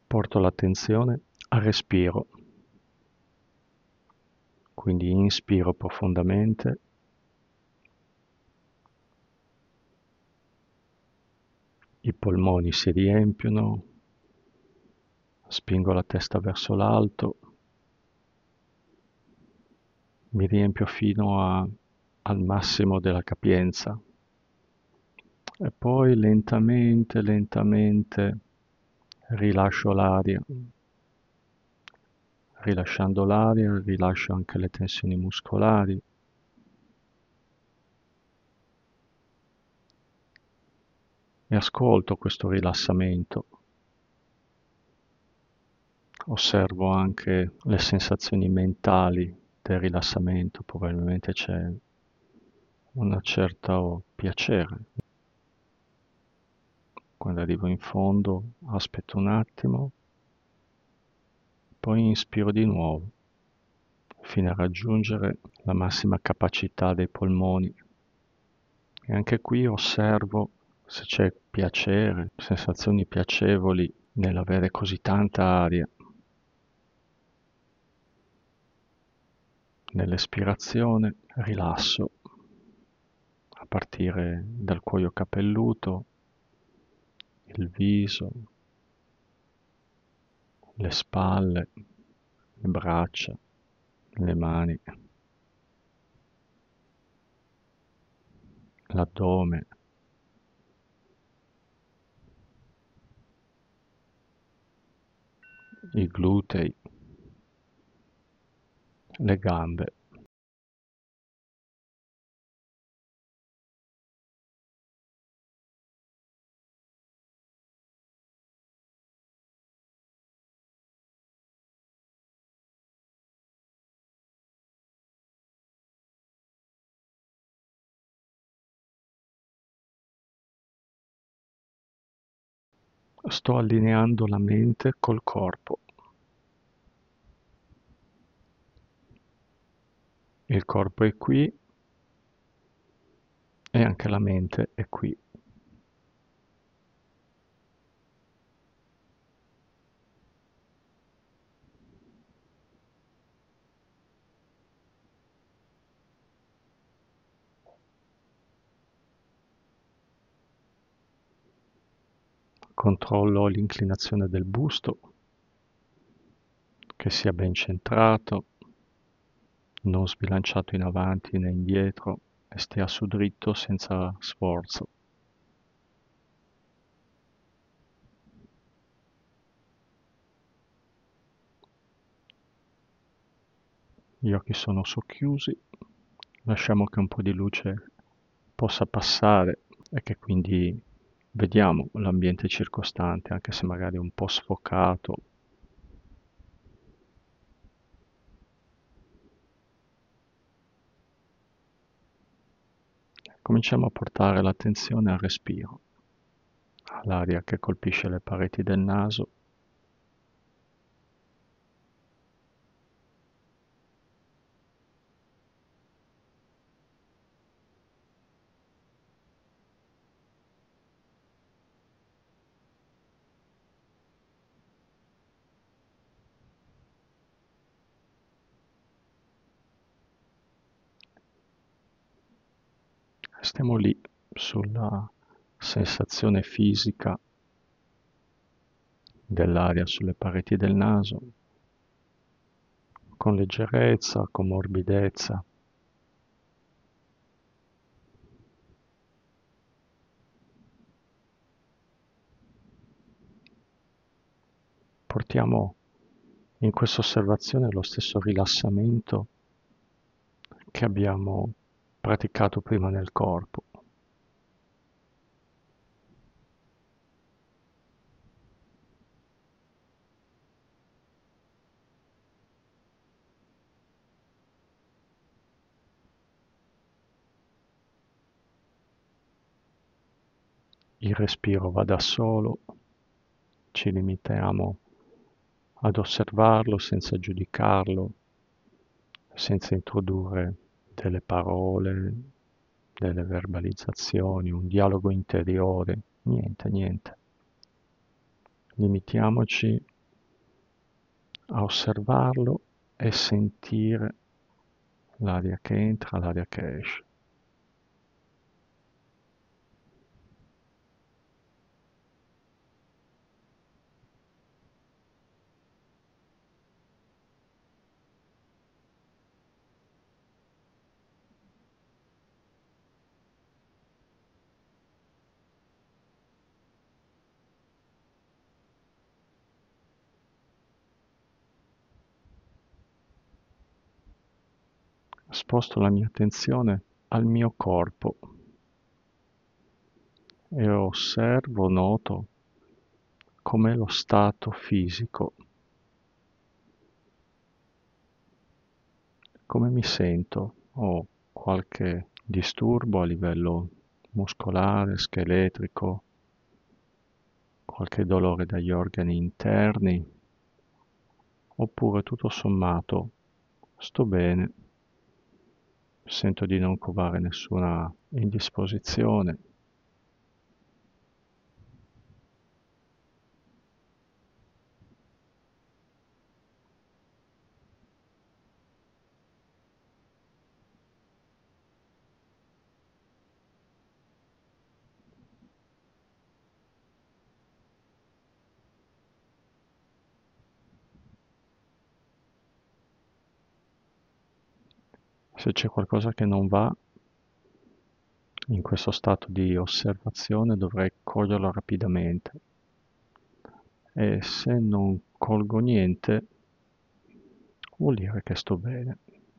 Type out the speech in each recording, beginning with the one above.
Porto l'attenzione al respiro, quindi inspiro profondamente, i polmoni si riempiono, spingo la testa verso l'alto, mi riempio al massimo della capienza e poi lentamente, lentamente rilascio l'aria. Rilasciando l'aria, rilascio anche le tensioni muscolari. E ascolto questo rilassamento. Osservo anche le sensazioni mentali del rilassamento, probabilmente c'è un certo piacere. Quando arrivo in fondo, aspetto un attimo, poi inspiro di nuovo, fino a raggiungere la massima capacità dei polmoni. E anche qui osservo se c'è piacere, sensazioni piacevoli nell'avere così tanta aria. Nell'espirazione rilasso, a partire dal cuoio capelluto, il viso, le spalle, le braccia, le mani, l'addome, i glutei, le gambe. Sto allineando la mente col corpo. Il corpo è qui e anche la mente è qui. Controllo l'inclinazione del busto, che sia ben centrato, non sbilanciato in avanti né indietro e stia su dritto senza sforzo. Gli occhi sono socchiusi, lasciamo che un po' di luce possa passare e che quindi vediamo l'ambiente circostante, anche se magari un po' sfocato. Cominciamo a portare l'attenzione al respiro, all'aria che colpisce le pareti del naso. Stiamo lì sulla sensazione fisica dell'aria sulle pareti del naso, con leggerezza, con morbidezza. Portiamo in questa osservazione lo stesso rilassamento che abbiamo praticato prima nel corpo. Il respiro va da solo, ci limitiamo ad osservarlo senza giudicarlo, senza introdurre delle parole, delle verbalizzazioni, un dialogo interiore, niente, niente. Limitiamoci a osservarlo e sentire l'aria che entra, l'aria che esce. Sposto la mia attenzione al mio corpo e osservo, noto com'è lo stato fisico, come mi sento. Ho qualche disturbo a livello muscolare, scheletrico, qualche dolore dagli organi interni, oppure tutto sommato sto bene, sento di non covare nessuna indisposizione. Se c'è qualcosa che non va in questo stato di osservazione dovrei coglierlo rapidamente e se non colgo niente vuol dire che sto bene.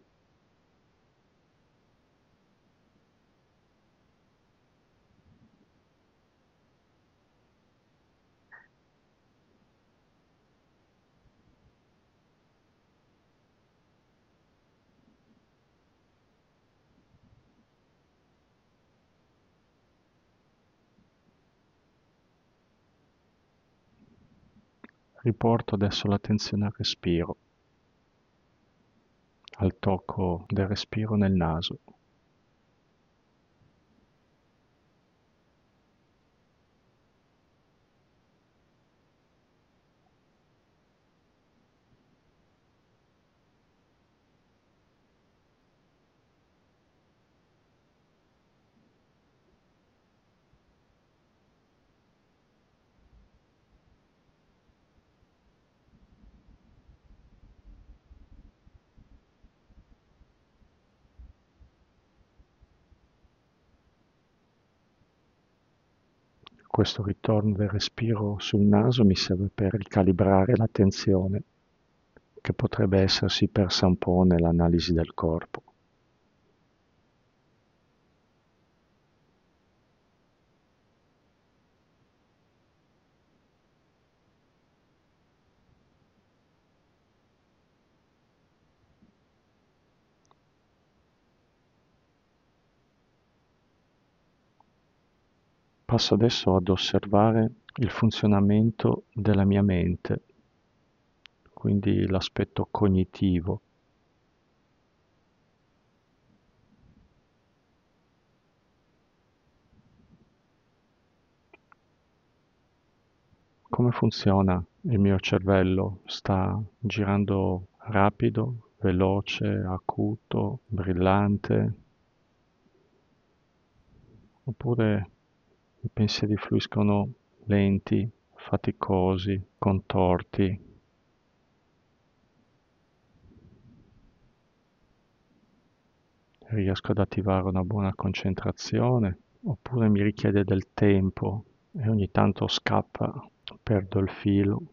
Riporto adesso l'attenzione al respiro, al tocco del respiro nel naso. Questo ritorno del respiro sul naso mi serve per ricalibrare l'attenzione, che potrebbe essersi persa un po' nell'analisi del corpo. Passo adesso ad osservare il funzionamento della mia mente, quindi l'aspetto cognitivo. Come funziona il mio cervello? Sta girando rapido, veloce, acuto, brillante? Oppure i pensieri fluiscono lenti, faticosi, contorti? Riesco ad attivare una buona concentrazione? Oppure mi richiede del tempo e ogni tanto scappa, perdo il filo?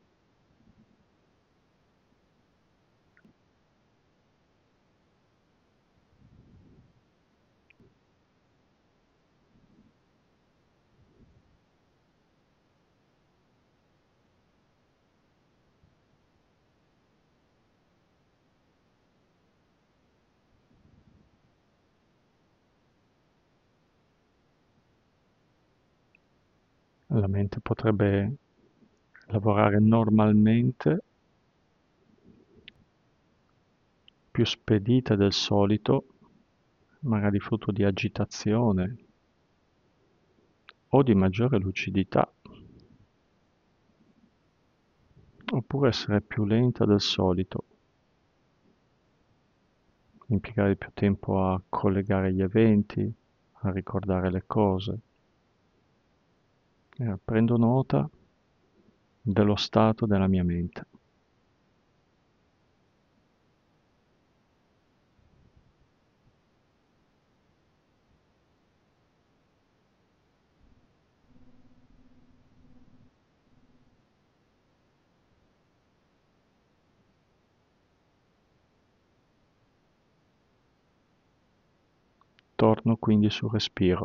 La mente potrebbe lavorare normalmente, più spedita del solito, magari frutto di agitazione o di maggiore lucidità, oppure oppure essere più lenta del solito, impiegare più tempo a collegare gli eventi, a ricordare le cose. Prendo nota dello stato della mia mente. Torno quindi sul respiro.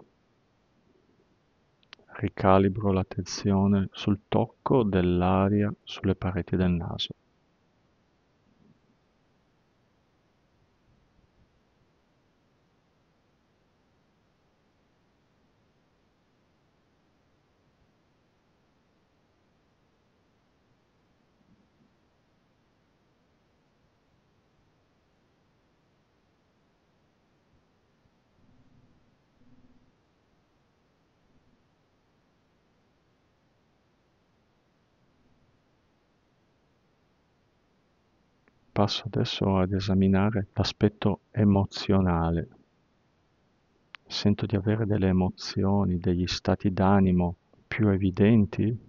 Ricalibro l'attenzione sul tocco dell'aria sulle pareti del naso. Passo adesso ad esaminare l'aspetto emozionale. Sento di avere delle emozioni, degli stati d'animo più evidenti.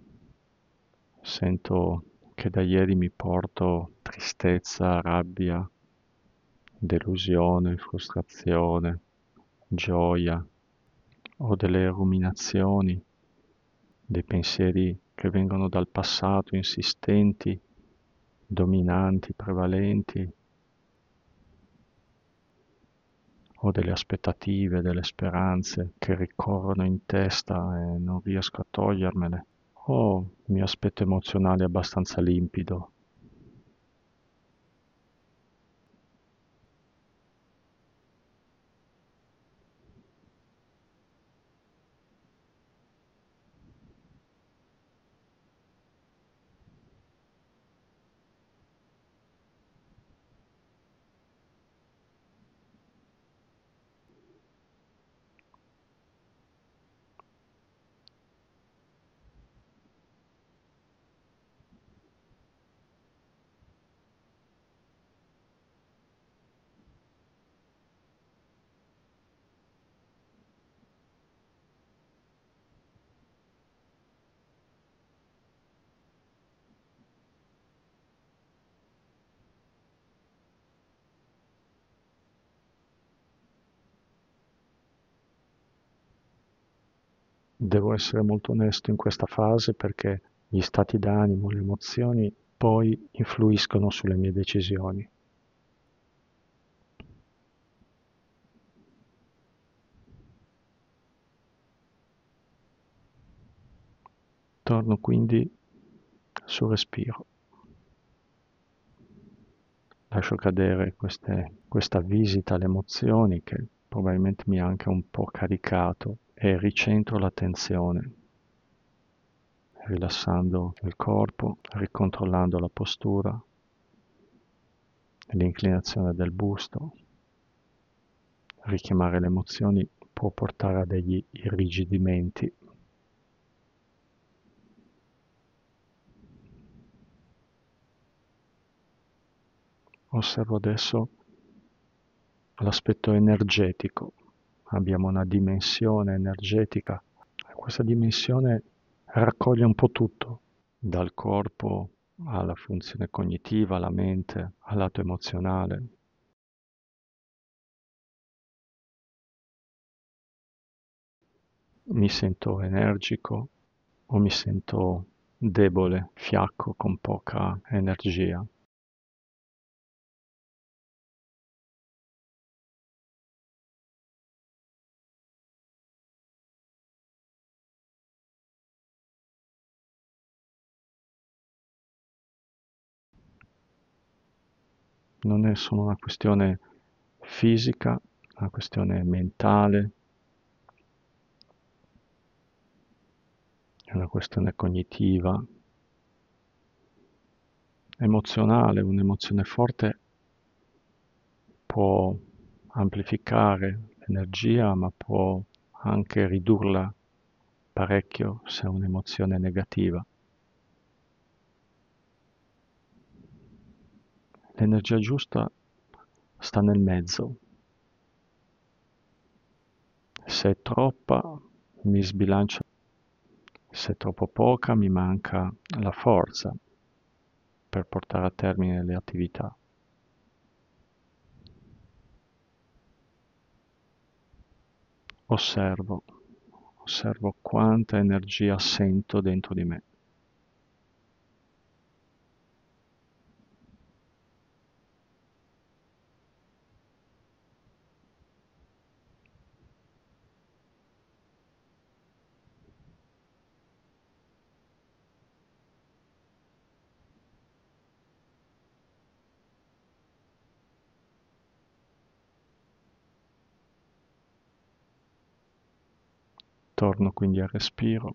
Sento che da ieri mi porto tristezza, rabbia, delusione, frustrazione, gioia. Ho delle ruminazioni, dei pensieri che vengono dal passato, insistenti, dominanti, prevalenti. Ho delle aspettative, delle speranze che ricorrono in testa e non riesco a togliermele. Ho il mio aspetto emozionale abbastanza limpido. Devo essere molto onesto in questa fase perché gli stati d'animo, le emozioni poi influiscono sulle mie decisioni. Torno quindi sul respiro. Lascio cadere questa visita alle emozioni che probabilmente mi ha anche un po' caricato e ricentro l'attenzione, rilassando il corpo, ricontrollando la postura, l'inclinazione del busto. Richiamare le emozioni può portare a degli irrigidimenti. Osservo adesso l'aspetto energetico. Abbiamo una dimensione energetica. Questa dimensione raccoglie un po' tutto, dal corpo alla funzione cognitiva, alla mente, al lato emozionale. Mi sento energico o mi sento debole, fiacco, con poca energia. Non è solo una questione fisica, è una questione mentale, è una questione cognitiva, emozionale. Un'emozione forte può amplificare l'energia, ma può anche ridurla parecchio se è un'emozione negativa. L'energia giusta sta nel mezzo. Se è troppa mi sbilancia, se è troppo poca mi manca la forza per portare a termine le attività. Osservo, osservo quanta energia sento dentro di me. Torno quindi al respiro.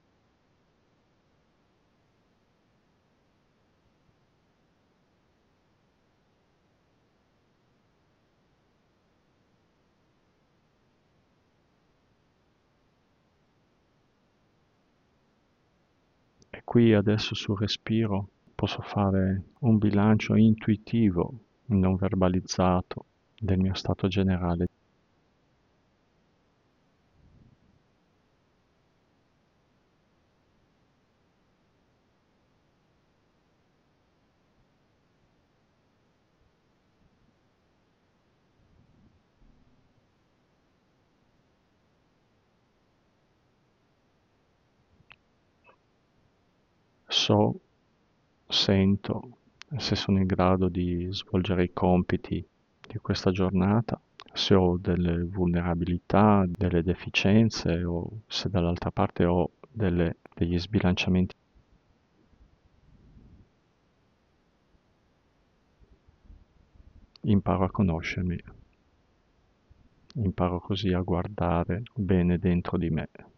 E qui adesso sul respiro posso fare un bilancio intuitivo, non verbalizzato, del mio stato generale. So, sento se sono in grado di svolgere i compiti di questa giornata, se ho delle vulnerabilità, delle deficienze o se dall'altra parte ho degli sbilanciamenti. Imparo a conoscermi, imparo così a guardare bene dentro di me.